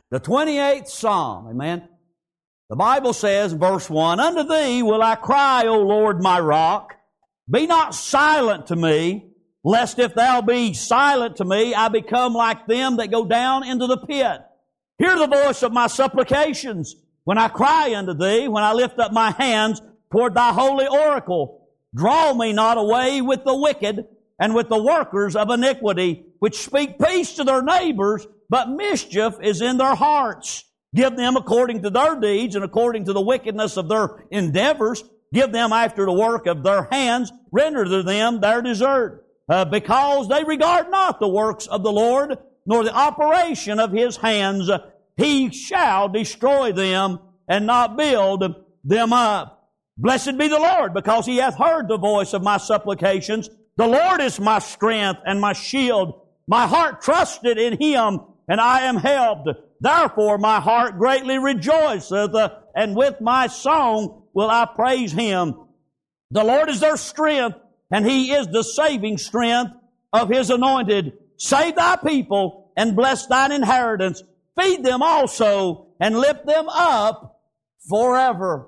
The 28th Psalm, amen. The Bible says, verse 1, Unto Thee will I cry, O Lord my rock. Be not silent to me, lest if Thou be silent to me, I become like them that go down into the pit. Hear the voice of my supplications when I cry unto Thee, when I lift up my hands toward Thy holy oracle. Draw me not away with the wicked and with the workers of iniquity, which speak peace to their neighbors, but mischief is in their hearts. Give them according to their deeds and according to the wickedness of their endeavors. Give them after the work of their hands. Render to them their desert. Because they regard not the works of the Lord, nor the operation of His hands, He shall destroy them and not build them up. Blessed be the Lord, because He hath heard the voice of my supplications. The Lord is my strength and my shield. My heart trusted in Him, and I am helped. Therefore my heart greatly rejoiceth, and with my song will I praise Him. The Lord is their strength, and He is the saving strength of His anointed. Save Thy people, and bless Thine inheritance. Feed them also, and lift them up forever.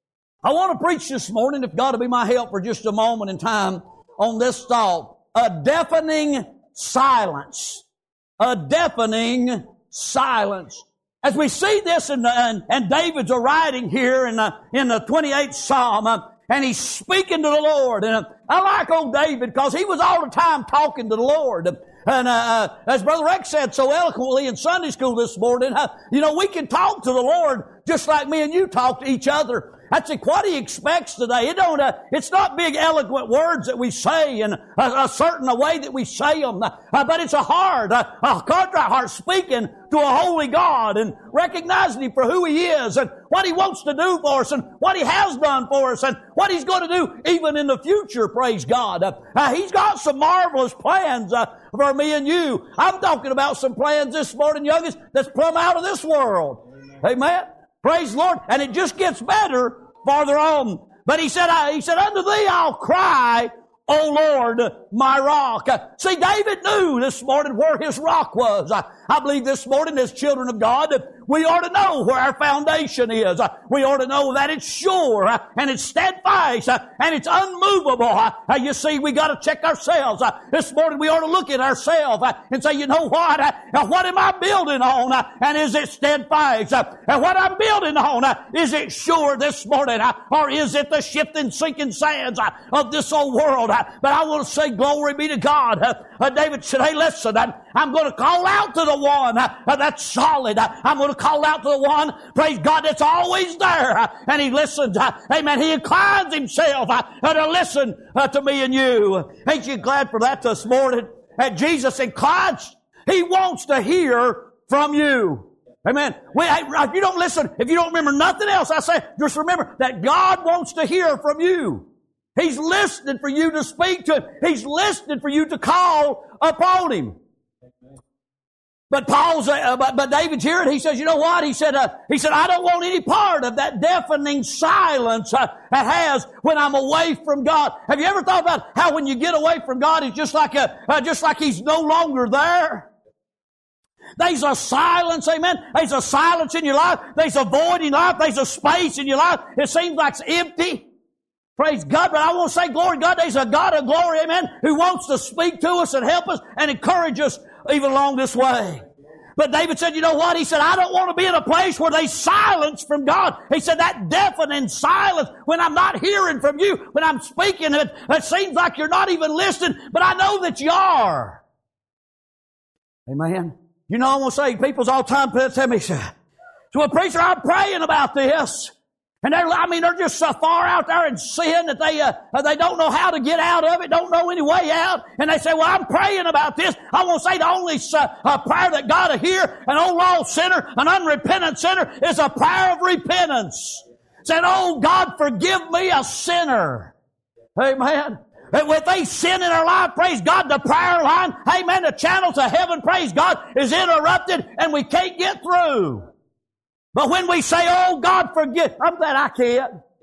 I want to preach this morning, if God will be my help for just a moment in time, on this thought. A deafening silence. A deafening silence. As we see this, and David's writing here in the 28th Psalm, and he's speaking to the Lord. And I like old David because he was all the time talking to the Lord. And as Brother Rex said so eloquently in Sunday school this morning, we can talk to the Lord just like me and you talk to each other. That's what He expects today. It's not big eloquent words that we say in a certain way that we say them, but it's a contrite heart speaking to a holy God and recognizing Him for who He is and what He wants to do for us and what He has done for us and what He's going to do even in the future, praise God. He's got some marvelous plans for me and you. I'm talking about some plans this morning, youngest, that's plumb out of this world. Amen. Praise the Lord. And it just gets better farther on. But he said, Unto Thee I'll cry, O Lord, my rock. See, David knew this morning where his rock was. I believe this morning as children of God, we ought to know where our foundation is. We ought to know that it's sure and it's steadfast and it's unmovable. You see, we got to check ourselves. This morning we ought to look at ourselves and say, you know what? What am I building on? And is it steadfast? And what I'm building on, is it sure this morning? Or is it the shifting, sinking sands of this old world? But I want to say, glory be to God. David said, hey, listen, I'm going to call out to the one that's solid. I'm going to call out to the one, praise God, that's always there. And he listens. Amen. He inclines himself to listen to me and you. Ain't you glad for that this morning? And Jesus inclines. He wants to hear from you. Amen. If you don't listen, if you don't remember nothing else, I say, just remember that God wants to hear from you. He's listening for you to speak to Him. He's listening for you to call upon Him. But David's here and he says, you know what? He said, I don't want any part of that deafening silence that has when I'm away from God. Have you ever thought about how when you get away from God, it's just like He's no longer there? There's a silence, amen. There's a silence in your life. There's a void in your life. There's a space in your life. It seems like it's empty. Praise God, but I want to say, glory to God, there's a God of glory, amen, who wants to speak to us and help us and encourage us even along this way. But David said, you know what? He said, I don't want to be in a place where there's silence from God. He said, that deafening silence when I'm not hearing from you, when I'm speaking, it seems like you're not even listening, but I know that you are. Amen. You know, I want to say, people's all the time tell me, so, well, preacher, I'm praying about this. And they're just so far out there in sin that they don't know how to get out of it, don't know any way out. And they say, well, I'm praying about this. I want to say the only prayer that God will hear, an old lost sinner, an unrepentant sinner, is a prayer of repentance. Saying, oh, God, forgive me, a sinner. Amen. And if they sin in our life, praise God, the prayer line, amen, the channel to heaven, praise God, is interrupted and we can't get through. But when we say, oh, God, forgive, I'm glad I can't.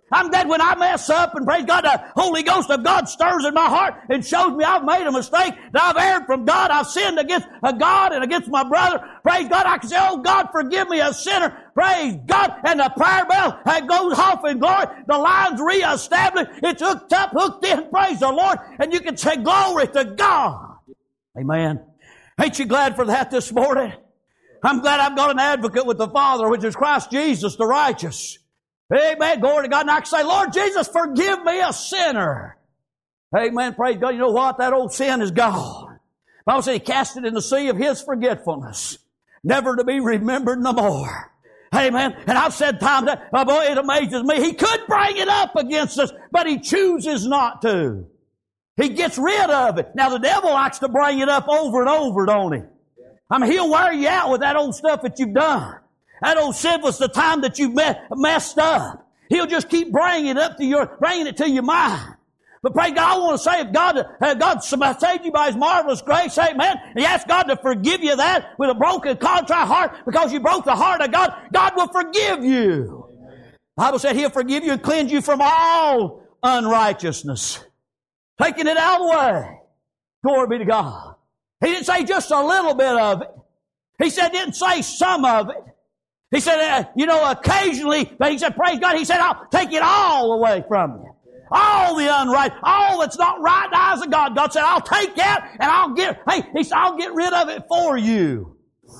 I'm glad when I mess up and praise God, the Holy Ghost of God stirs in my heart and shows me I've made a mistake, that I've erred from God, I've sinned against God and against my brother. Praise God, I can say, oh God, forgive me, a sinner. Praise God. And the prayer bell goes off in glory. The line's reestablished. It's hooked up, hooked in. Praise the Lord. And you can say glory to God. Amen. Ain't you glad for that this morning? I'm glad I've got an advocate with the Father, which is Christ Jesus the righteous. Amen. Glory to God. And I can say, Lord Jesus, forgive me, a sinner. Amen. Praise God. You know what? That old sin is gone. The Bible says He cast it in the sea of His forgetfulness, never to be remembered no more. Amen. And I've said times that, oh boy, it amazes me. He could bring it up against us, but He chooses not to. He gets rid of it. Now the devil likes to bring it up over and over, don't he? I mean, he'll wear you out with that old stuff that you've done. That old sinfulness, the time that you messed up. He'll just keep bringing it to your mind. But pray God, I want to say, if God saved you by His marvelous grace, amen, and you ask God to forgive you that with a broken, contrite heart because you broke the heart of God, God will forgive you. Amen. The Bible said He'll forgive you and cleanse you from all unrighteousness. Taking it out of the way. Glory be to God. He didn't say just a little bit of it. He said, didn't say some of it. He said, occasionally, but He said, praise God, He said, I'll take it all away from you. All the all that's not right in the eyes of God. God said, I'll take that and He said, I'll get rid of it for you.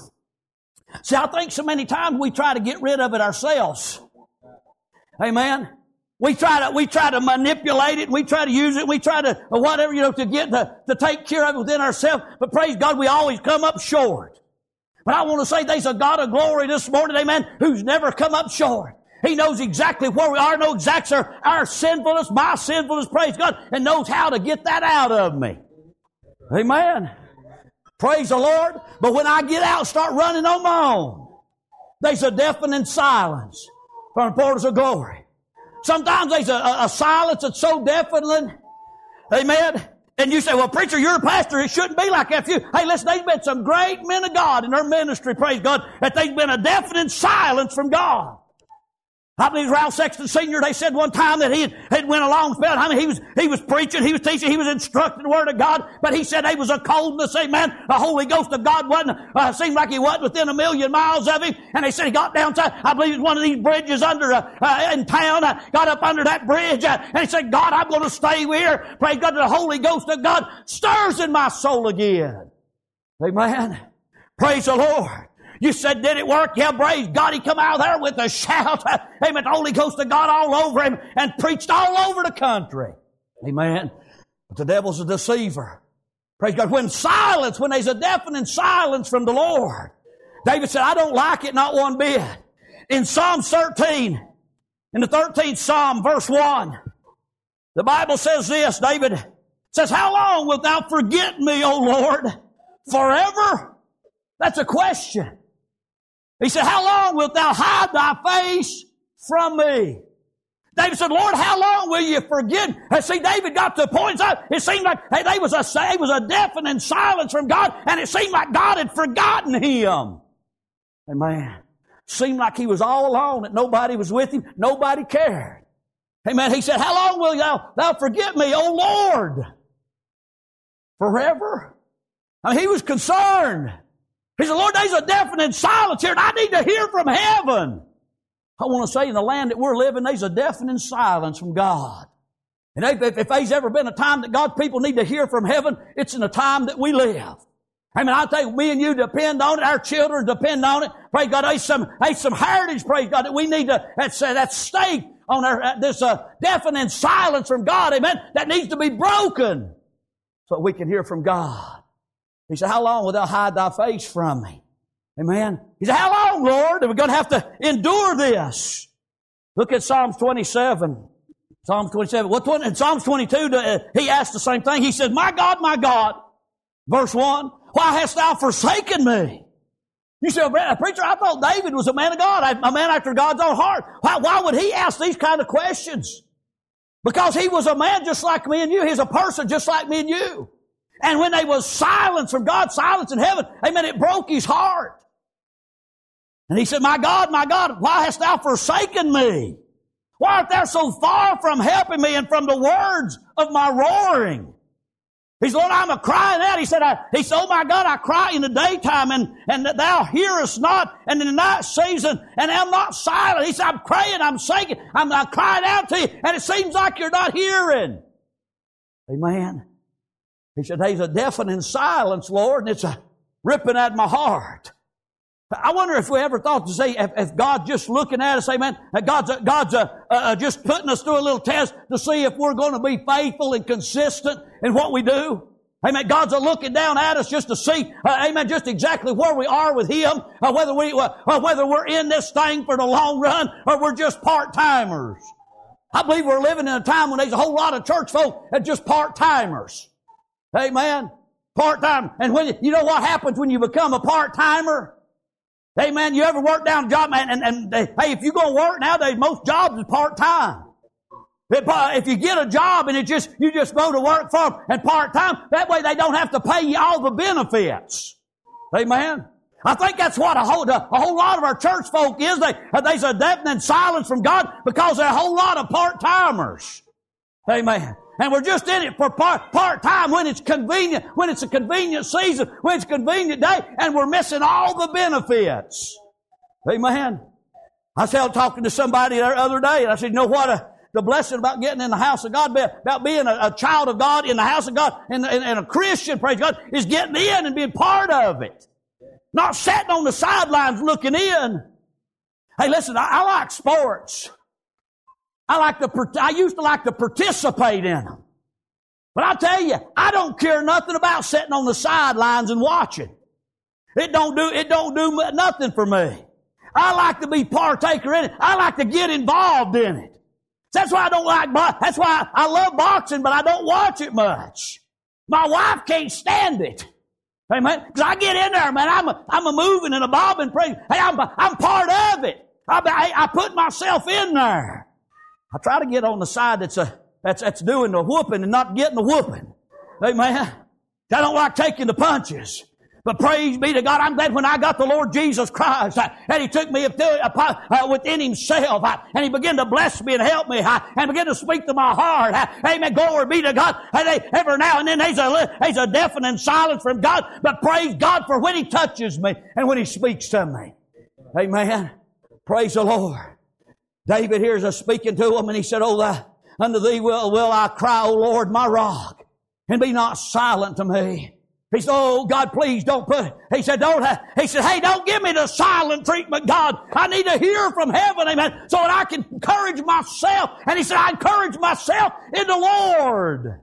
See, I think so many times we try to get rid of it ourselves. Amen. We try to manipulate it. We try to use it. We try to, whatever, to take care of it within ourselves. But praise God, we always come up short. But I want to say there's a God of glory this morning, amen, who's never come up short. He knows exactly where we are, knows exactly our sinfulness, my sinfulness, praise God, and knows how to get that out of me. Amen. Praise the Lord. But when I get out and start running on my own, there's a deafening silence from the portals of glory. Sometimes there's a silence that's so deafening. Amen. And you say, well, preacher, you're a pastor. It shouldn't be like that for you. Hey, listen, there's been some great men of God in their ministry, praise God, that there's been a deafening silence from God. I believe Ralph Sexton Sr., they said one time that he had went along spell. I mean, he was preaching, he was teaching, he was instructing the Word of God, but he said there was a coldness, amen. The Holy Ghost of God seemed like He wasn't within 1,000,000 miles of him. And they said he got downside, I believe it was one of these bridges in town, got up under that bridge, and he said, God, I'm going to stay here. Praise God, the Holy Ghost of God stirs in my soul again. Amen. Praise the Lord. You said, did it work? Yeah, praise God. He come out there with a shout. Amen. The Holy Ghost of God all over him and preached all over the country. Amen. But the devil's a deceiver. Praise God. When there's a deafening silence from the Lord, David said, I don't like it, not one bit. In Psalm 13, in the 13th Psalm, verse 1, the Bible says this, David says, how long wilt thou forget me, O Lord? Forever? That's a question. He said, how long wilt thou hide thy face from me? David said, Lord, how long will you forget? And see, David got to the point, it seemed like there was a deafening silence from God, and it seemed like God had forgotten him. Amen. Seemed like he was all alone, that nobody was with him, nobody cared. Amen. He said, how long will thou forget me, O Lord? Forever? I mean, he was concerned. He said, Lord, there's a deafening silence here, and I need to hear from heaven. I want to say in the land that we're living, there's a deafening silence from God. And if there's ever been a time that God's people need to hear from heaven, it's in the time that we live. I mean, I think me and you depend on it. Our children depend on it. Praise God, there's some heritage, praise God, that we need to, that's stake on this deafening silence from God, amen, that needs to be broken so we can hear from God. He said, how long will thou hide thy face from me? Amen. He said, how long, Lord, are we going to have to endure this? Look at Psalms 27. Psalms 27. In Psalms 22, he asked the same thing. He said, my God, verse 1, why hast thou forsaken me? You say, preacher, I thought David was a man of God, a man after God's own heart. Why would he ask these kind of questions? Because he was a man just like me and you. He's a person just like me and you. And when there was silence from God, silence in heaven, amen, it broke his heart. And he said, my God, why hast thou forsaken me? Why art thou so far from helping me and from the words of my roaring? He said, Lord, I'm a crying out. He said, oh my God, I cry in the daytime and thou hearest not, and in the night season, and I'm not silent. He said, I'm praying, I'm shaking, I'm crying out to you, and it seems like you're not hearing. Amen. He said, there's a deafening silence, Lord, and it's a ripping at my heart. I wonder if we ever thought to say, if God's just looking at us, amen, God's just putting us through a little test to see if we're going to be faithful and consistent in what we do. Amen. God's looking down at us just to see, amen, just exactly where we are with Him, whether we're in this thing for the long run or we're just part-timers. I believe we're living in a time when there's a whole lot of church folk that are just part-timers. Amen. Part-time. And when you know what happens when you become a part-timer? Amen. You ever work down a job, man, and hey, if you're going to work nowadays, most jobs is part-time. If you get a job and you just go to work for them and part-time, that way they don't have to pay you all the benefits. Amen. I think that's what a whole lot of our church folk is. There's a deafening silence from God because there are a whole lot of part-timers. Amen. And we're just in it for part-time when it's convenient, when it's a convenient season, when it's a convenient day, and we're missing all the benefits. Amen. I was talking to somebody the other day, and I said, you know what the blessing about getting in the house of God, about being a child of God in the house of God, and a Christian, praise God, is getting in and being part of it. Not sitting on the sidelines looking in. Hey, listen, I like sports. I used to like to participate in them. But I tell you, I don't care nothing about sitting on the sidelines and watching. It don't do nothing for me. I like to be partaker in it. I like to get involved in it. That's why I don't like boxing. That's why I love boxing, but I don't watch it much. My wife can't stand it. Amen. Because I get in there, man. I'm a moving and a bobbing. Hey, I'm part of it. I put myself in there. I try to get on the side that's doing the whooping and not getting the whooping. Amen. I don't like taking the punches. But praise be to God, I'm glad when I got the Lord Jesus Christ, and He took me within Himself, and He began to bless me and help me, and began to speak to my heart. Amen. Glory be to God. Every now and then there's a deafening silence from God, but praise God for when He touches me and when He speaks to me. Amen. Praise the Lord. David hears us speaking to him, and he said, unto thee will I cry, O Lord, my rock, and be not silent to me. He said, oh God, please don't put it. He said, hey, don't give me the silent treatment, God. I need to hear from heaven, amen, so that I can encourage myself. And he said, I encourage myself in the Lord.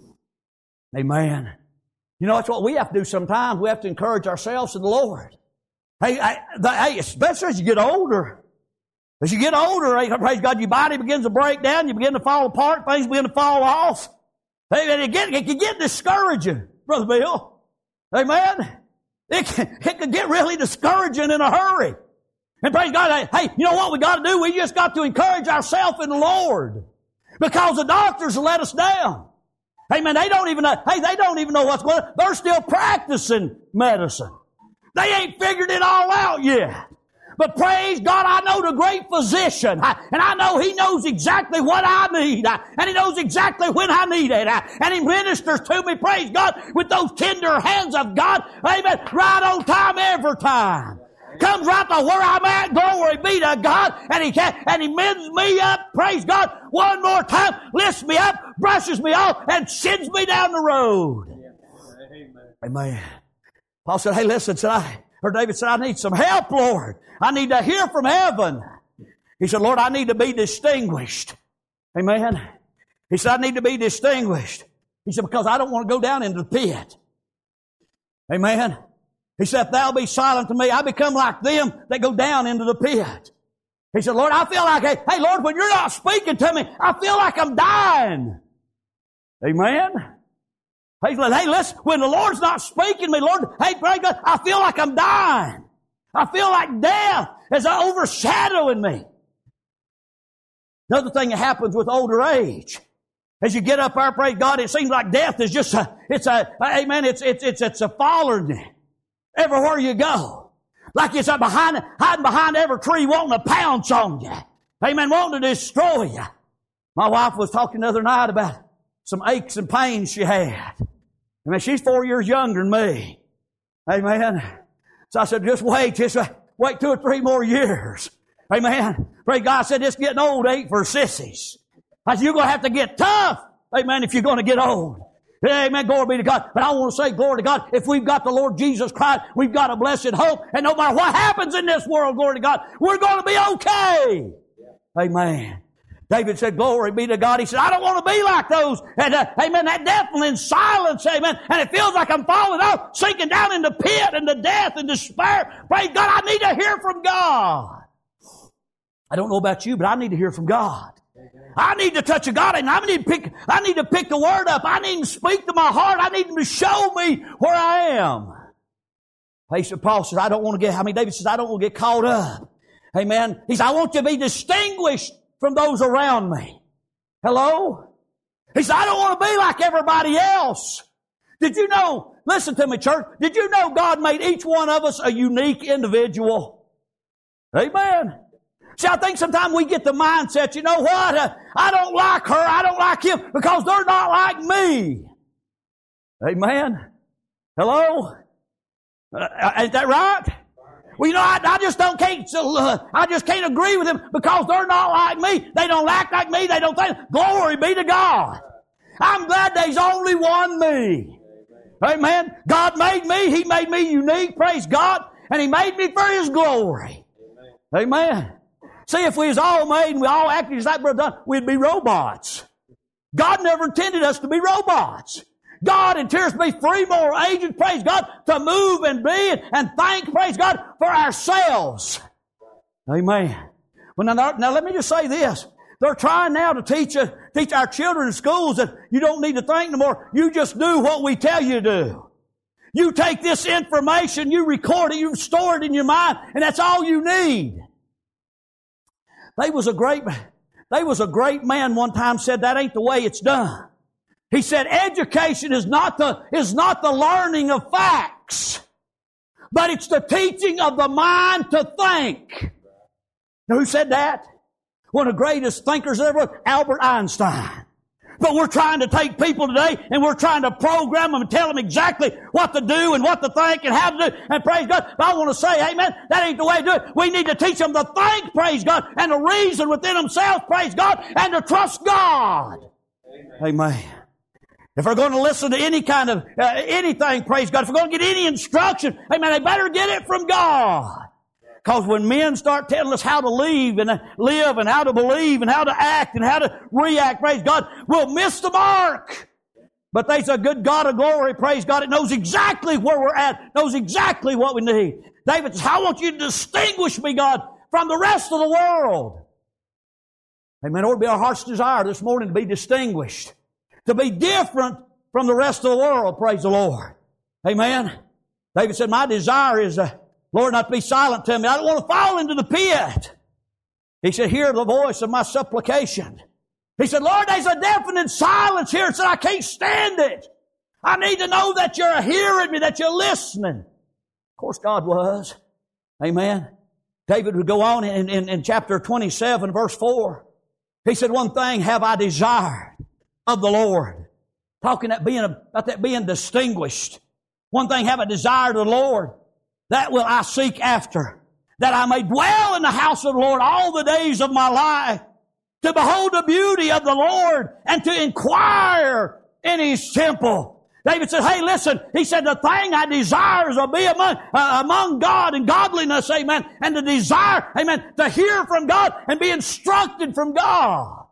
Amen. You know, that's what we have to do sometimes. We have to encourage ourselves in the Lord. Hey, especially as you get older. As you get older, praise God, your body begins to break down, you begin to fall apart, things begin to fall off. It can get discouraging, Brother Bill. Amen? It can get really discouraging in a hurry. And praise God, hey, you know what we got to do? We just got to encourage ourselves in the Lord. Because the doctors will let us down. Amen. They don't even know what's going on. They're still practicing medicine. They ain't figured it all out yet. But praise God, I know the great physician, and I know He knows exactly what I need, and He knows exactly when I need it, and He ministers to me, praise God, with those tender hands of God, amen, right on time every time. Comes right to where I'm at, glory be to God, and He mends me up, praise God, one more time, lifts me up, brushes me off, and sends me down the road. Amen. Paul said, hey, listen, David said, I need some help, Lord. I need to hear from heaven. He said, Lord, I need to be distinguished. Amen. He said, I need to be distinguished. He said, because I don't want to go down into the pit. Amen. He said, if thou be silent to me, I become like them that go down into the pit. He said, Lord, I feel like, hey, Lord, when you're not speaking to me, I feel like I'm dying. Amen. He said, hey, listen, when the Lord's not speaking to me, Lord, hey, praise God, I feel like I'm dying. I feel like death is overshadowing me. Another thing that happens with older age, as you get up there, praise God, it seems like death is just it's a following everywhere you go. Like it's hiding behind every tree wanting to pounce on you. Amen, wanting to destroy you. My wife was talking the other night about some aches and pains she had. Amen, she's 4 years younger than me. Amen. So I said, just wait 2 or 3 more years. Amen. Praise God. I said, this getting old ain't for sissies. I said, you're going to have to get tough. Amen, if you're going to get old. Amen, glory be to God. But I want to say, glory to God, if we've got the Lord Jesus Christ, we've got a blessed hope. And no matter what happens in this world, glory to God, we're going to be okay. Amen. David said, glory be to God. He said, I don't want to be like those. And, amen, that deafening silence, amen. And it feels like I'm falling off, sinking down in the pit and the death and despair. Praise God, I need to hear from God. I don't know about you, but I need to hear from God. I need to touch a God, and I need to pick the Word up. I need to speak to my heart. I need Him to show me where I am. Paul says, David says, I don't want to get caught up. Amen. He said, I want you to be distinguished from those around me. Hello? He said, I don't want to be like everybody else. Did you know, listen to me, church, did you know God made each one of us a unique individual? Amen. See, I think sometimes we get the mindset, you know what? I don't like her, I don't like him, because they're not like me. Amen. Hello? Ain't that right? Well, you know, I just can't agree with them because they're not like me. They don't act like me. They don't think. Glory be to God. I'm glad there's only one me. Amen. God made me. He made me unique. Praise God. And He made me for His glory. Amen. See, if we was all made and we all acted just like Brother Don, we'd be robots. God never intended us to be robots. God intended us to be free moral agents, praise God, to move and be and thank, praise God, for ourselves. Amen. Well, now let me just say this. They're trying now to teach our children in schools that you don't need to think no more. You just do what we tell you to do. You take this information, you record it, you store it in your mind, and that's all you need. There was a great man one time said that ain't the way it's done. He said education is not the learning of facts, but it's the teaching of the mind to think. Now, who said that? One of the greatest thinkers ever, Albert Einstein. But we're trying to take people today and we're trying to program them and tell them exactly what to do and what to think and how to do. And praise God. But I want to say, amen, that ain't the way to do it. We need to teach them to think, praise God, and to reason within themselves, praise God, and to trust God. Amen. If we're going to listen to any kind of anything, praise God, if we're going to get any instruction, amen, they better get it from God. Because when men start telling us how to live and how to believe and how to act and how to react, praise God, we'll miss the mark. But there's a good God of glory, praise God. It knows exactly where we're at, knows exactly what we need. David says, I want you to distinguish me, God, from the rest of the world. Amen. It ought to be our heart's desire this morning to be distinguished, to be different from the rest of the world, praise the Lord. Amen. David said, my desire is Lord, not to be silent to me. I don't want to fall into the pit. He said, hear the voice of my supplication. He said, Lord, there's a deafening silence here. He said, I can't stand it. I need to know that you're hearing me, that you're listening. Of course, God was. Amen. David would go on in chapter 27, verse 4. He said, one thing have I desired of the Lord. Talking about that being distinguished. One thing have I desired of the Lord. That will I seek after, that I may dwell in the house of the Lord all the days of my life, to behold the beauty of the Lord and to inquire in His temple. David said, hey, listen, he said, the thing I desire is to be among God and godliness, amen, and the desire, amen, to hear from God and be instructed from God.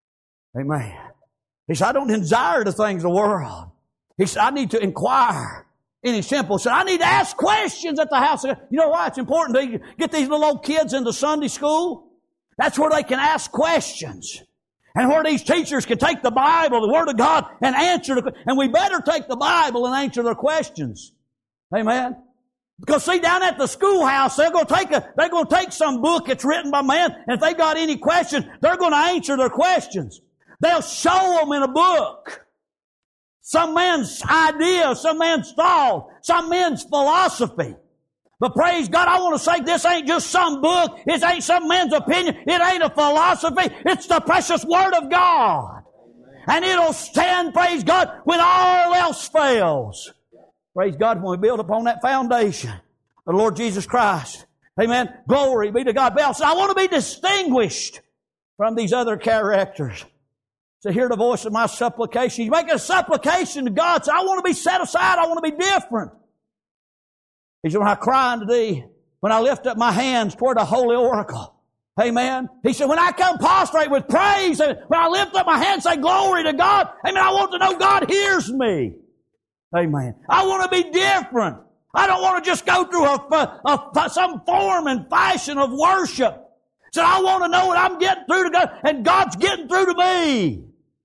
Amen. He said, I don't desire the things of the world. He said, I need to inquire in His temple. Said, I need to ask questions at the house. You know why it's important to get these little old kids into Sunday school? That's where they can ask questions. And where these teachers can take the Bible, the Word of God, and answer and we better take the Bible and answer their questions. Amen. Because see, down at the schoolhouse, they're going to take some book that's written by man, and if they got any questions, they're going to answer their questions. They'll show them in a book. Some man's idea, some man's thought, some man's philosophy. But praise God, I want to say this ain't just some book. It ain't some man's opinion. It ain't a philosophy. It's the precious Word of God. And it'll stand, praise God, when all else fails. Praise God, when we build upon that foundation, the Lord Jesus Christ. Amen. Glory be to God. So I want to be distinguished from these other characters. So hear the voice of my supplication. You make a supplication to God. So I want to be set aside. I want to be different. He said, when I cry unto thee, when I lift up my hands toward the holy oracle. Amen. He said, when I come prostrate with praise, when I lift up my hands and say glory to God, amen, I want to know God hears me. Amen. I want to be different. I don't want to just go through some form and fashion of worship. So I want to know what I'm getting through to God, and God's getting through to me.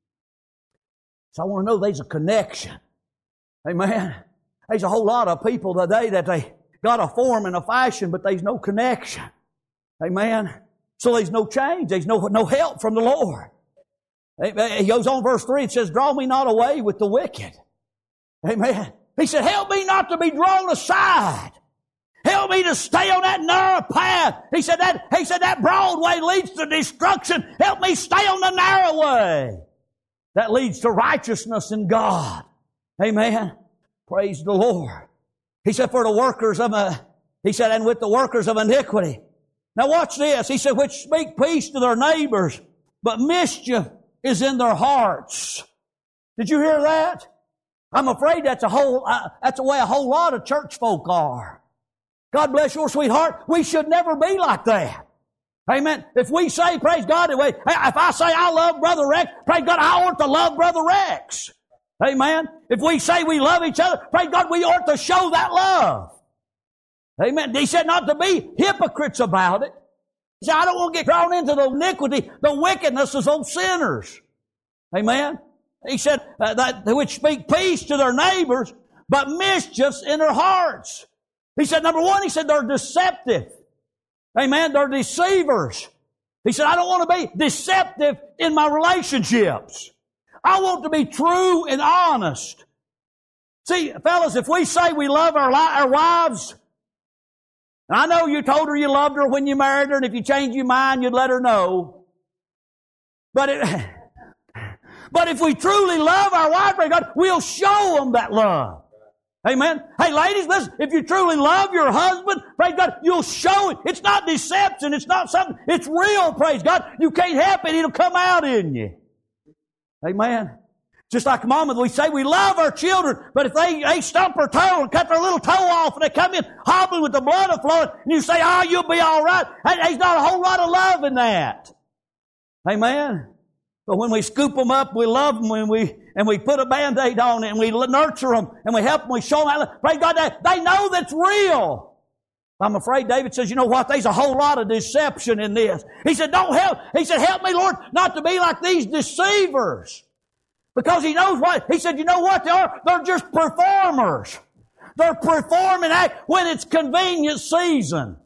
So I want to know there's a connection. Amen. There's a whole lot of people today that they got a form and a fashion, but there's no connection. Amen. So there's no change. There's no help from the Lord. He goes on verse 3, it says, draw me not away with the wicked. Amen. He said, help me not to be drawn aside. Help me to stay on that narrow path. He said that broad way leads to destruction. Help me stay on the narrow way. That leads to righteousness in God. Amen. Praise the Lord. He said, and with the workers of iniquity. Now watch this. He said, which speak peace to their neighbors, but mischief is in their hearts. Did you hear that? I'm afraid that's the way a whole lot of church folk are. God bless your sweetheart. We should never be like that. Amen. If we say, praise God, if I say I love Brother Rex, praise God, I ought to love Brother Rex. Amen. If we say we love each other, praise God, we ought to show that love. Amen. He said not to be hypocrites about it. He said, I don't want to get drawn into the iniquity, the wickedness of those sinners. Amen. He said, that which speak peace to their neighbors, but mischiefs in their hearts. He said, number one, he said, they're deceptive. Amen. They're deceivers. He said, I don't want to be deceptive in my relationships. I want to be true and honest. See, fellas, if we say we love our wives, and I know you told her you loved her when you married her, and if you change your mind, you'd let her know. But if we truly love our wife, God, we'll show them that love. Amen. Hey, ladies, listen, if you truly love your husband, praise God, you'll show it. It's not deception. It's not something. It's real, praise God. You can't help it. It'll come out in you. Amen. Just like mama, we say we love our children, but if they stump their toe and cut their little toe off and they come in hobbling with the blood flowing, and you say, oh, you'll be all right. Hey, there's not a whole lot of love in that. Amen. But when we scoop them up, we love them, and we put a Band-Aid on it, and we nurture them, and we help them, we show them. Praise God, they know that's real. I'm afraid David says, you know what, there's a whole lot of deception in this. He said, help me, Lord, not to be like these deceivers. Because he knows what, he said, you know what they are? They're just performers. They're performing act when it's convenient season.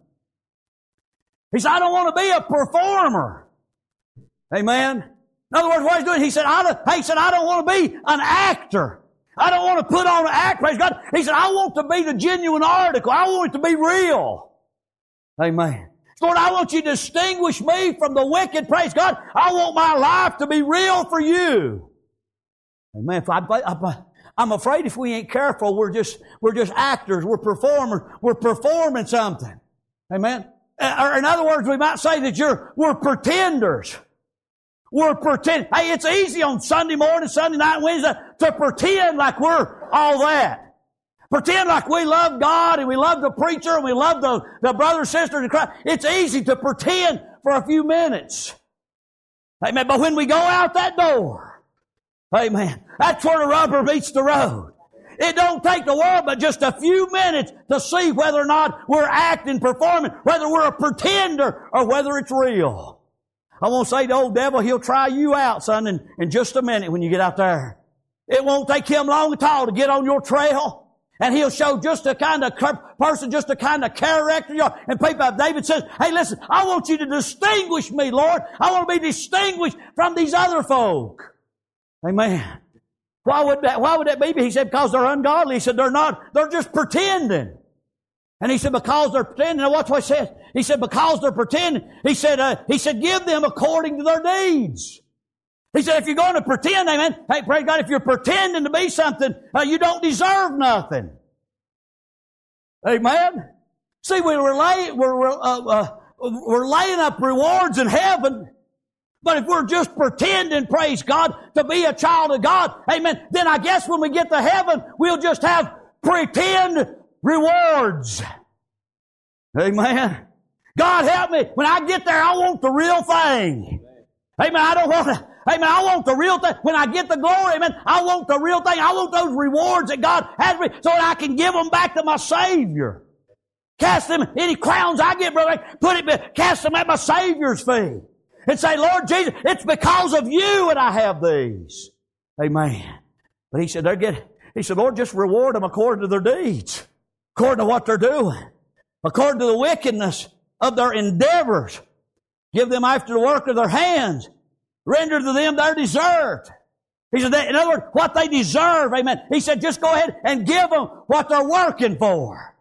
He said, I don't want to be a performer. Amen. In other words, what he's doing, he said, I don't want to be an actor. I don't want to put on an act, praise God. He said, I want to be the genuine article. I want it to be real. Amen. Lord, I want you to distinguish me from the wicked, praise God. I want my life to be real for you. Amen. I'm afraid if we ain't careful, we're just actors, we're performers, we're performing something. Amen. Or in other words, we might say that we're pretenders. We're pretend. Hey, it's easy on Sunday morning, Sunday night, Wednesday to pretend like we're all that. Pretend like we love God and we love the preacher and we love the brothers, sisters in Christ. It's easy to pretend for a few minutes. Amen. But when we go out that door, amen, that's where the rubber meets the road. It don't take the world but just a few minutes to see whether or not we're acting, performing, whether we're a pretender or whether it's real. I won't say the old devil, he'll try you out, son, in just a minute when you get out there. It won't take him long at all to get on your trail. And he'll show just the kind of person, just the kind of character you are. And people, David says, hey, listen, I want you to distinguish me, Lord. I want to be distinguished from these other folk. Amen. Why would that be? He said, because they're ungodly. He said, they're not. They're just pretending. And he said, because they're pretending. Now watch what he says. He said, because they're pretending. He said, give them according to their deeds. He said, if you're going to pretend, amen, hey, praise God, if you're pretending to be something, you don't deserve nothing. Amen. See, we're laying up rewards in heaven. But if we're just pretending, praise God, to be a child of God, amen, then I guess when we get to heaven, we'll just have pretend rewards. Amen. God help me. When I get there, I want the real thing. Amen. I want the real thing. When I get the glory, amen, I want the real thing. I want those rewards that God has me so that I can give them back to my Savior. Cast them, any crowns I get, brother, cast them at my Savior's feet. And say, Lord Jesus, it's because of you that I have these. Amen. But he said, Lord, just reward them according to their deeds, according to what they're doing, according to the wickedness of their endeavors. Give them after the work of their hands. Render to them their desert. He said, in other words, what they deserve. Amen. He said, just go ahead and give them what they're working for.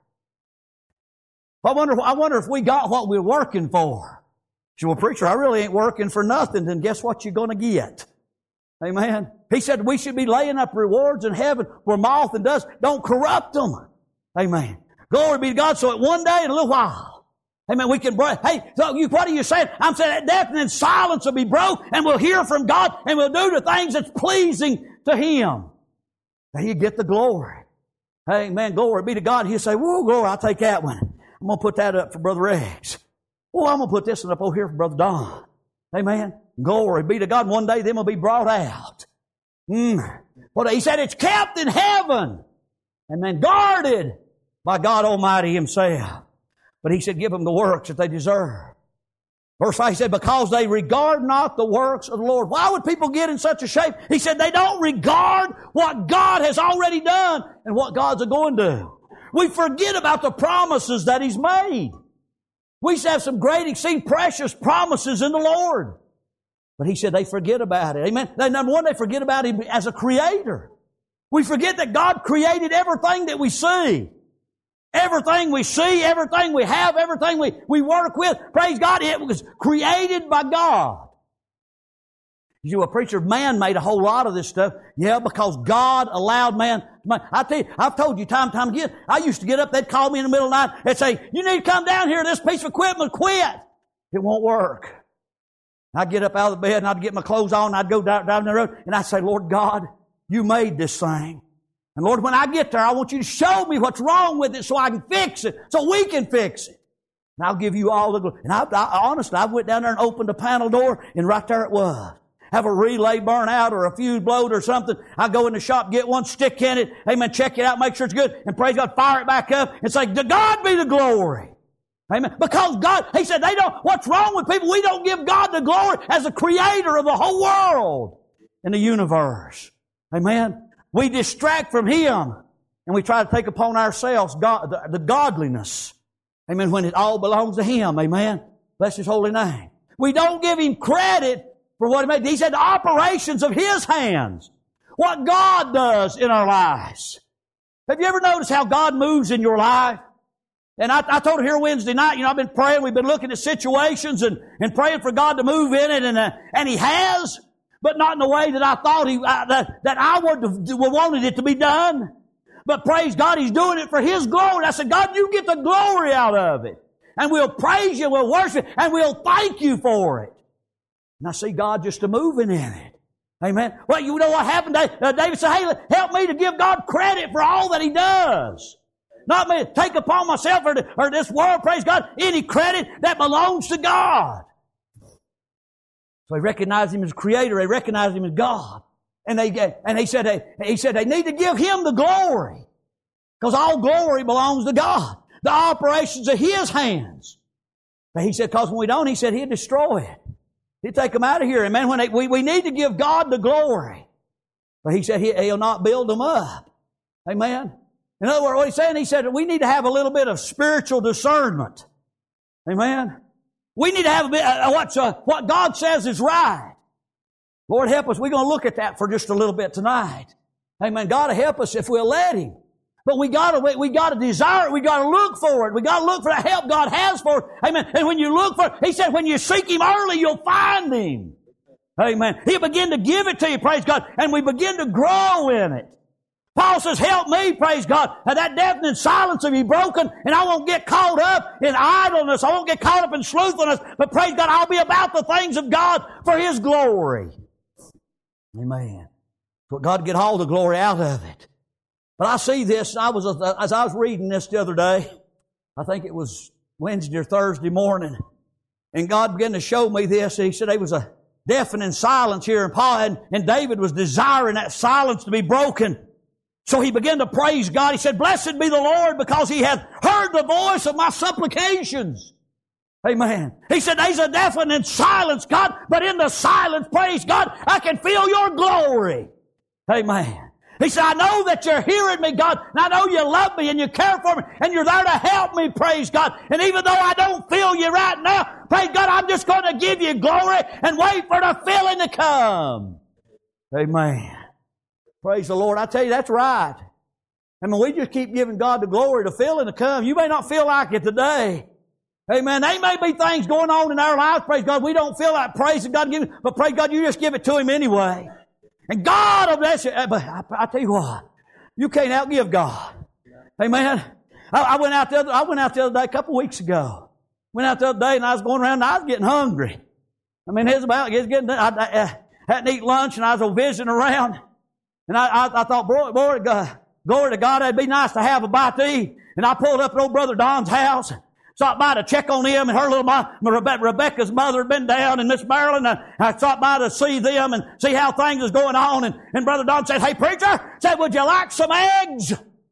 I wonder if we got what we're working for. She said, well, preacher, I really ain't working for nothing. Then guess what you're going to get? Amen. He said we should be laying up rewards in heaven where moth and dust don't corrupt them. Amen. Glory be to God. So at one day in a little while, amen, we can break. Hey, so what are you saying? I'm saying that death and silence will be broke and we'll hear from God and we'll do the things that's pleasing to Him. And you get the glory. Amen. Glory be to God. He'll say, whoa, glory, I'll take that one. I'm going to put that up for Brother Rex. Oh, I'm going to put this one up over here for Brother Don. Amen. Glory be to God. One day them will be brought out. Well, he said it's kept in heaven. Amen. Guarded by God Almighty Himself. But He said give them the works that they deserve. Verse 5, He said, because they regard not the works of the Lord. Why would people get in such a shape? He said they don't regard what God has already done and what God's going to do. We forget about the promises that He's made. We used to have some great, exceeding precious promises in the Lord. But He said they forget about it. Amen. Number one, they forget about Him as a creator. We forget that God created everything that we see. Everything we see, everything we have, everything we work with. Praise God, it was created by God. You, a preacher, man made a whole lot of this stuff. Yeah, because God allowed man. I tell you, I've told you time and time again, I used to get up, they'd call me in the middle of the night, they'd say, you need to come down here, this piece of equipment, quit. It won't work. I'd get up out of the bed and I'd get my clothes on and I'd go down the road and I'd say, Lord God, you made this thing. And Lord, when I get there, I want you to show me what's wrong with it so I can fix it, so we can fix it. And I'll give you all the glory. And honestly, I went down there and opened the panel door and right there it was. Have a relay burn out or a fuse blowed or something. I go in the shop, get one, stick in it, amen, check it out, make sure it's good, and praise God, fire it back up and say, to God be the glory. Amen. Because God, He said, what's wrong with people? We don't give God the glory as the creator of the whole world and the universe. Amen. We distract from Him and we try to take upon ourselves God, the godliness. Amen. When it all belongs to Him. Amen. Bless His holy name. We don't give Him credit for what He made. He said the operations of His hands. What God does in our lives. Have you ever noticed how God moves in your life? And I told her here Wednesday night, I've been praying, we've been looking at situations and praying for God to move in it, and He has, but not in the way that I thought that I would have wanted it to be done. But praise God, He's doing it for His glory. And I said, God, you get the glory out of it. And we'll praise You, we'll worship, and we'll thank You for it. And I see God just moving in it. Amen. Well, you know what happened? David said, hey, help me to give God credit for all that He does. Not me to take upon myself or this world, praise God, any credit that belongs to God. So they recognized Him as Creator. They recognized Him as God. And he said they need to give Him the glory. Because all glory belongs to God. The operations of His hands. But He said, because when we don't, He said He'd destroy it. He'd take them out of here. And man, we need to give God the glory. But He said He'll not build them up. Amen. In other words, what He's saying, He said we need to have a little bit of spiritual discernment. Amen. We need to have a bit what God says is right. Lord help us. We're going to look at that for just a little bit tonight. Amen. God will help us if we'll let Him. But we gotta desire it. We gotta look for it. We gotta look for the help God has for it. Amen. And when you look for it, He said, when you seek Him early, you'll find Him. Amen. He'll begin to give it to you, praise God, and we begin to grow in it. Paul says, help me, praise God, and that deafening silence will be broken, and I won't get caught up in idleness. I won't get caught up in slothfulness, but praise God, I'll be about the things of God for His glory. Amen. So God get all the glory out of it. But I see this, as I was reading this the other day, I think it was Wednesday or Thursday morning, and God began to show me this. He said there was a deafening silence here, and Paul and David was desiring that silence to be broken. So he began to praise God. He said, blessed be the Lord, because He hath heard the voice of my supplications. Amen. He said, there's a deafening silence, God, but in the silence, praise God, I can feel your glory. Amen. He said, I know that you're hearing me, God, and I know you love me and you care for me and you're there to help me, praise God. And even though I don't feel you right now, praise God, I'm just going to give you glory and wait for the feeling to come. Amen. Praise the Lord. I tell you, that's right. I mean, we just keep giving God the glory, the feeling to come. You may not feel like it today. Amen. There may be things going on in our lives, praise God, we don't feel like praising God, but praise God, you just give it to Him anyway. And God will bless you. But I tell you what, you can't outgive God. Amen. I went out the other day, a couple of weeks ago. Went out the other day and I was going around and I was getting hungry. I mean, I hadn't eaten lunch and I was visiting around. And I thought, boy, glory to God, it'd be nice to have a bite to eat. And I pulled up at old Brother Don's house. Stopped by to check on him, and her little mom, Rebecca's mother had been down, and Miss Marilyn, I stopped by to see them and see how things was going on. And Brother Don said, hey, preacher, said, would you like some eggs?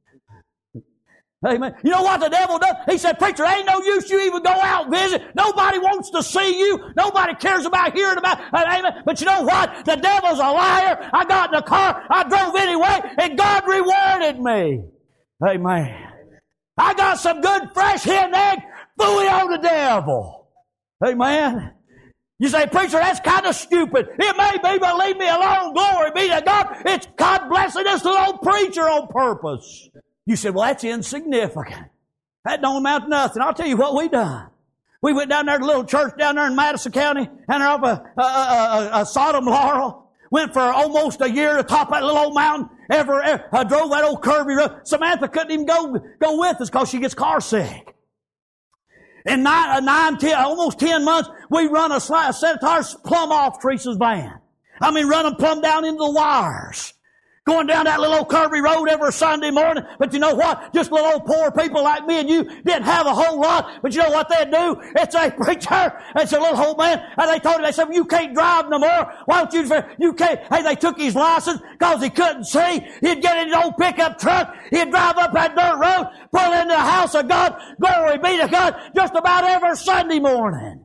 Amen. You know what the devil does? He said, preacher, ain't no use you even go out and visit. Nobody wants to see you. Nobody cares about hearing about it. Amen. But you know what? The devil's a liar. I got in the car, I drove anyway, and God rewarded me. Amen. I got some good fresh hen egg. Fooey on the devil. Amen. You say, preacher, that's kind of stupid. It may be, but leave me alone. Glory be to God. It's God blessing us to the old preacher on purpose. You said, well, that's insignificant. That don't amount to nothing. I'll tell you what we done. We went down there to a little church down there in Madison County, and up a Sodom Laurel. Went for almost a year to top that little old mountain. I drove that old curvy road. Samantha couldn't even go with us because she gets car sick. In almost 10 months, we run a set of tires plumb off Teresa's van. I mean, run them plumb down into the wires. Going down that little old curvy road every Sunday morning. But you know what? Just little old poor people like me and you didn't have a whole lot. But you know what they'd do? It's a preacher. It's a little old man. And they told him, they said, you can't drive no more. Why don't you can't. Hey, they took his license because he couldn't see. He'd get in his old pickup truck. He'd drive up that dirt road, pull into the house of God. Glory be to God. Just about every Sunday morning.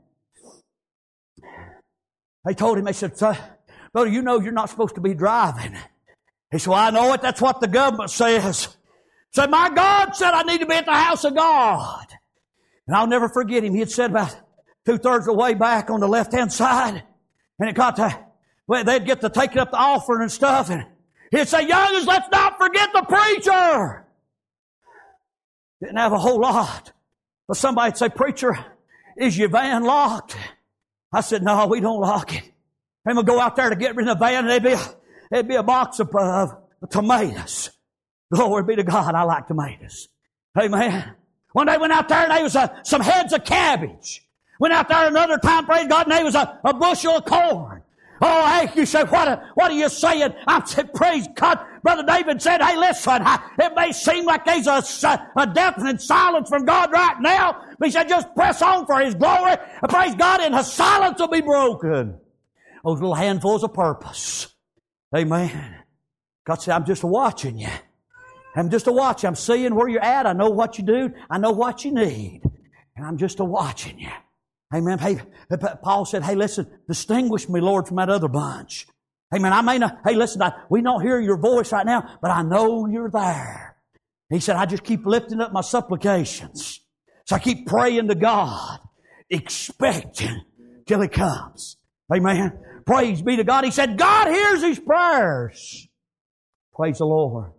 They told him, they said, brother, you know you're not supposed to be driving. He said, well, I know it. That's what the government says. Said, my God said I need to be at the house of God. And I'll never forget him. He had said about 2/3 of the way back on the left-hand side. And it got to, well, they'd get to taking up the offering and stuff. And he'd say, youngins, let's not forget the preacher. Didn't have a whole lot. But somebody'd say, preacher, is your van locked? I said, no, we don't lock it. And we'll go out there to get rid of the van, and there'd be a box of tomatoes. Glory be to God, I like tomatoes. Amen. One day went out there and there was some heads of cabbage. Went out there another time, praise God, and there was a bushel of corn. Oh, hey, you say, what are you saying? I said, praise God. Brother David said, hey, listen, it may seem like there's a definite silence from God right now. But he said, just press on for His glory. And praise God, and the silence will be broken. Those little handfuls of purpose. Amen. God said, I'm just watching you. I'm just a watch. I'm seeing where you're at. I know what you do. I know what you need. And I'm just a watching you. Amen. Hey, Paul said, hey, listen, distinguish me, Lord, from that other bunch. Amen. I may not, hey, listen, we don't hear your voice right now, but I know you're there. He said, I just keep lifting up my supplications. So I keep praying to God, expecting till He comes. Amen. Praise be to God. He said, God hears His prayers. Praise the Lord.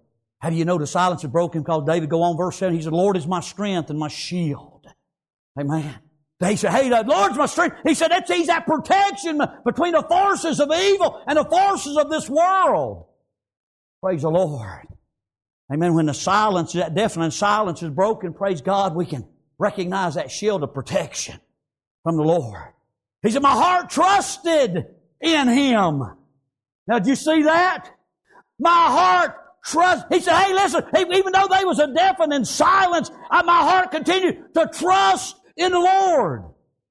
How do you know the silence is broken? Because David go on verse 7, he said, Lord is my strength and my shield. Amen. He said, hey, the Lord's my strength. He said, He's that protection between the forces of evil and the forces of this world. Praise the Lord. Amen. When the silence, that deafening silence is broken, praise God, we can recognize that shield of protection from the Lord. He said, my heart trusted in Him. Now, did you see that? My heart trust. He said, hey, listen, even though there was a deafening silence, my heart continued to trust in the Lord.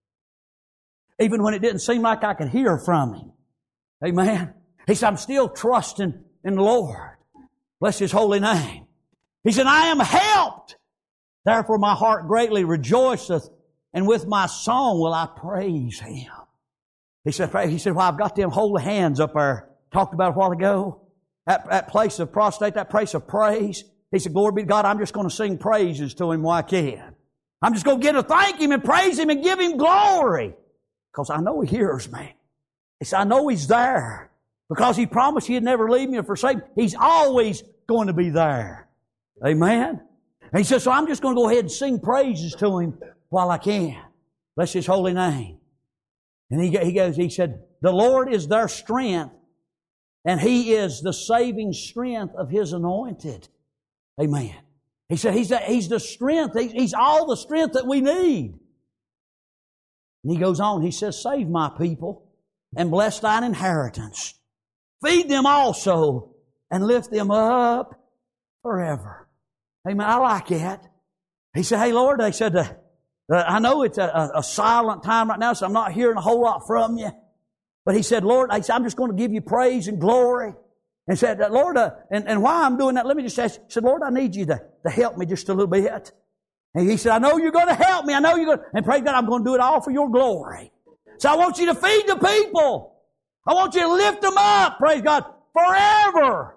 Even when it didn't seem like I could hear from Him. Amen. He said, I'm still trusting in the Lord. Bless His holy name. He said, I am helped. Therefore my heart greatly rejoiceth, and with my song will I praise Him. He said, well, I've got them holy hands up there, talked about a while ago. That place of prostrate, that place of praise. He said, glory be to God, I'm just going to sing praises to Him while I can. I'm just going to get to thank Him and praise Him and give Him glory. Because I know He hears me. He said, I know He's there. Because He promised He'd never leave me or forsake me. He's always going to be there. Amen. And He said, so I'm just going to go ahead and sing praises to Him while I can. Bless His holy name. And he said, the Lord is their strength, and He is the saving strength of His anointed. Amen. He said, He's the strength. He's all the strength that we need. And He goes on, He says, save my people and bless thine inheritance. Feed them also and lift them up forever. Amen. I like that. He said, hey, Lord, they said, I know it's a silent time right now, so I'm not hearing a whole lot from you. But He said, Lord, I'm just going to give you praise and glory. And said, Lord, and why I'm doing that, let me just ask you. He said, Lord, I need you to help me just a little bit. And He said, I know you're going to help me. I know you're going to, and praise God, I'm going to do it all for your glory. So I want you to feed the people. I want you to lift them up, praise God, forever.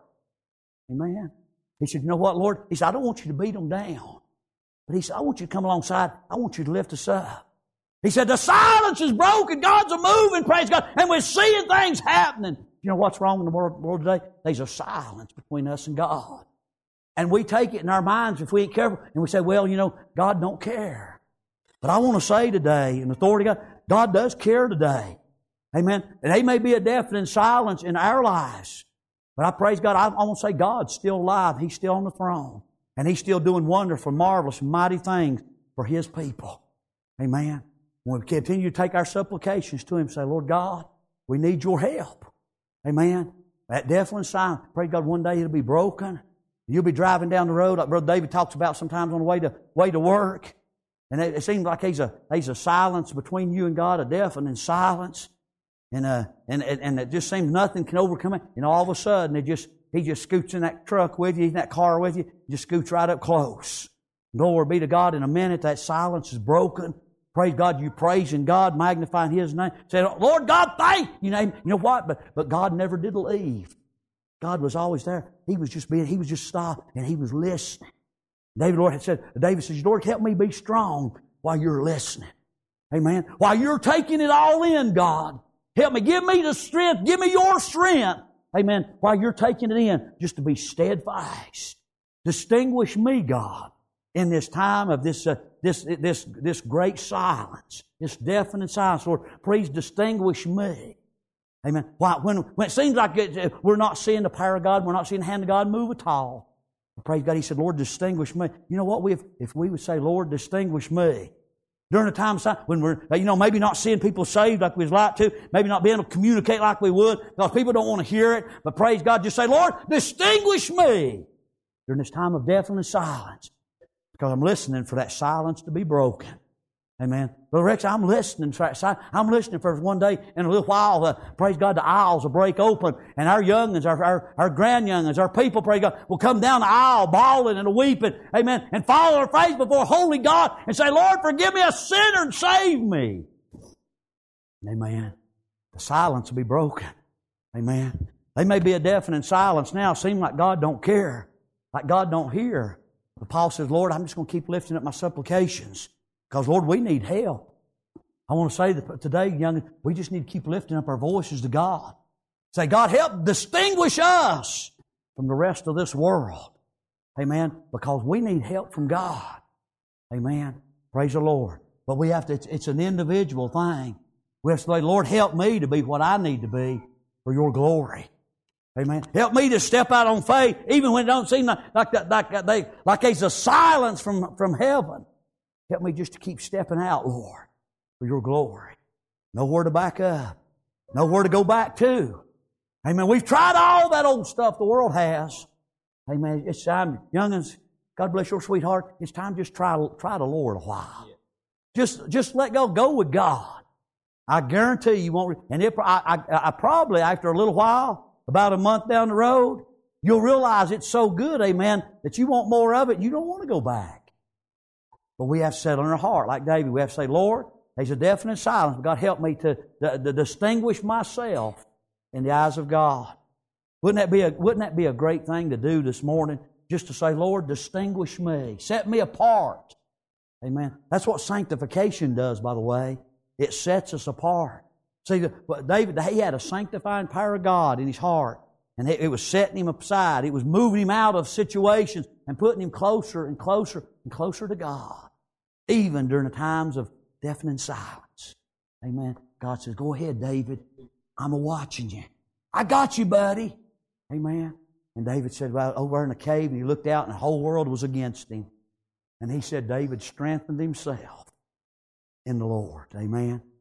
Amen. He said, you know what, Lord? He said, I don't want you to beat them down. But He said, I want you to come alongside. I want you to lift us up. He said, the silence is broken. God's a moving, praise God. And we're seeing things happening. You know what's wrong in the world today? There's a silence between us and God. And we take it in our minds if we ain't careful. And we say, well, you know, God don't care. But I want to say today, in authority of God does care today. Amen. And there may be a deafening silence in our lives. But I praise God, I want to say God's still alive. He's still on the throne. And He's still doing wonderful, marvelous, mighty things for His people. Amen. When we continue to take our supplications to Him, say, Lord God, we need your help. Amen. That deafening silence, pray God, one day it'll be broken. You'll be driving down the road, like Brother David talks about sometimes on the way to work. And it seems like there's a silence between you and God, a deafening silence. And it just seems nothing can overcome it. And all of a sudden, He just scoots in that truck with you, in that car with you, just scoots right up close. Glory be to God. In a minute, that silence is broken. Praise God, you praising God, magnifying His name. Say, Lord God, thank you. You know what? But God never did leave. God was always there. He was just stopped and He was listening. David says, Lord, help me be strong while you're listening. Amen. While you're taking it all in, God. Help me. Give me the strength. Give me your strength. Amen. While you're taking it in, just to be steadfast. Distinguish me, God, in this time of this great silence, this deafening silence. Lord, please distinguish me. Amen. Why, when it seems like we're not seeing the power of God, we're not seeing the hand of God move at all. Praise God. He said, Lord, distinguish me. You know what? If we would say, Lord, distinguish me. During a time when we're, maybe not seeing people saved like we'd like to, maybe not being able to communicate like we would, because people don't want to hear it. But praise God, just say, Lord, distinguish me during this time of deafening silence. Because I'm listening for that silence to be broken. Amen. Brother Rex, I'm listening for that silence. I'm listening for one day in a little while, praise God, the aisles will break open and our young'uns, our grand-young'uns, our people, praise God, will come down the aisle bawling and weeping, amen, and fall on their face before holy God and say, Lord, forgive me a sinner and save me. Amen. The silence will be broken. Amen. There may be a deafening silence now. Seem like God don't care, like God don't hear. But Paul says, Lord, I'm just going to keep lifting up my supplications. Because, Lord, we need help. I want to say that today, young, we just need to keep lifting up our voices to God. Say, God, help distinguish us from the rest of this world. Amen. Because we need help from God. Amen. Praise the Lord. But we have to, it's an individual thing. We have to say, Lord, help me to be what I need to be for Your glory. Amen. Help me to step out on faith, even when it don't seem like there's a silence from heaven. Help me just to keep stepping out, Lord, for Your glory. Nowhere to back up. Nowhere to go back to. Amen. We've tried all that old stuff the world has. Amen. It's time, young'uns, God bless your sweetheart. It's time just try the Lord a while. Just let go. Go with God. I guarantee you won't. And I probably, after a little while, about a month down the road, you'll realize it's so good, amen, that you want more of it. You don't want to go back. But we have to settle in our heart, like David. We have to say, Lord, there's a definite silence. God, help me to distinguish myself in the eyes of God. Wouldn't that be a great thing to do this morning? Just to say, Lord, distinguish me. Set me apart. Amen. That's what sanctification does, by the way. It sets us apart. See, David, he had a sanctifying power of God in his heart. And it was setting him aside. It was moving him out of situations and putting him closer and closer and closer to God. Even during the times of deafening silence. Amen. God says, go ahead, David. I'm a-watching you. I got you, buddy. Amen. And David said, well, over in the cave, and he looked out, and the whole world was against him. And he said David strengthened himself in the Lord. Amen.